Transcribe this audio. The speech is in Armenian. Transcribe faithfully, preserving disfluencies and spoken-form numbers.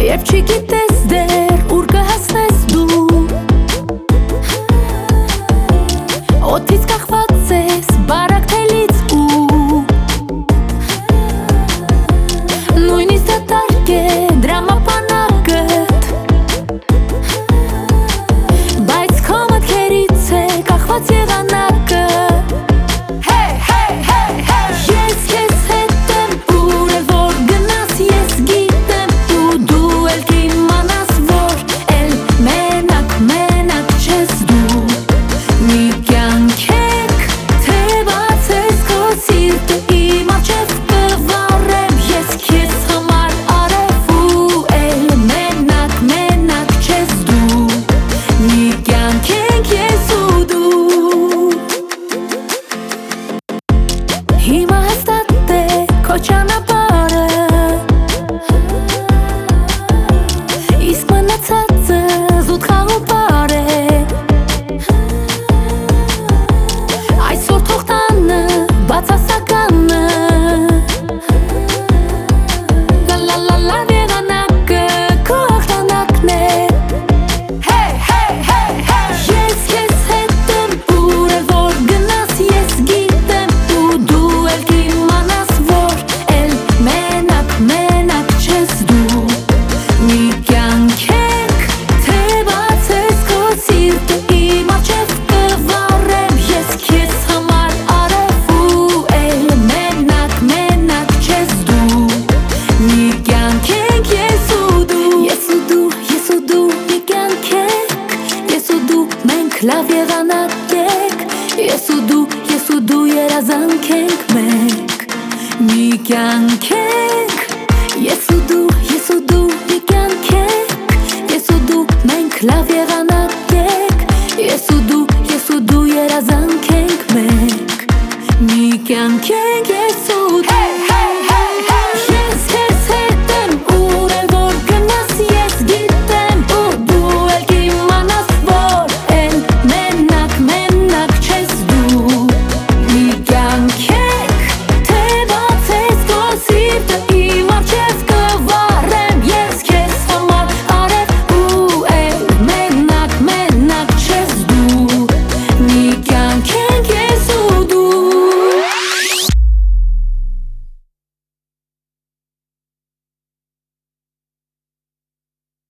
Երբ չի գիտես դեր ուր կհասնես դու Օդից կախված ես բարակ թելից ու Նույնիսկ դատարկ է դրամապանակըտ Բայց քո մտքերից է կախված եղանակը Hey, hey, hey, hey Ես քեզ հետ եմ ուր է որ գնաս ես գիտեմ ու դու էլ կիմանաս որ էլ մենակ մենակ չես դու Մի կյանք եք թե բացես քո սիրտը իմ առջև կվառեմ ես քեզ համար արև ու էլ մենակ մենակ չես դու Մի կյանք եք ես ու դու Հիմա հաստատ է քո ճանապարհը Իսկ մնացածը զուտ խաղոպար է Այսօր թող տանը բացասականը Լա լա լա լա եղանակը քո ախտանակն է Hey, hey, hey, hey Ես քեզ հետ եմ ուր է որ գնաս ես գիտեմ ու դու էլ կիմանաս որ էլ մենակ մենակ չես դու Մի կյանք եք թե բացես քո սիրտը իմ առջև կվառեմ ես քեզ համար արև ու էլ մենակ մենակ չես դու Մի կյանք եք ես ու դու Ես ու դու, ես ու դու մի կյանք եք Ես ու դու մենք լավ եղանակ եք Ես ու դու, ես ու դու երազանք ենք մենք Մի կյանք եք Ես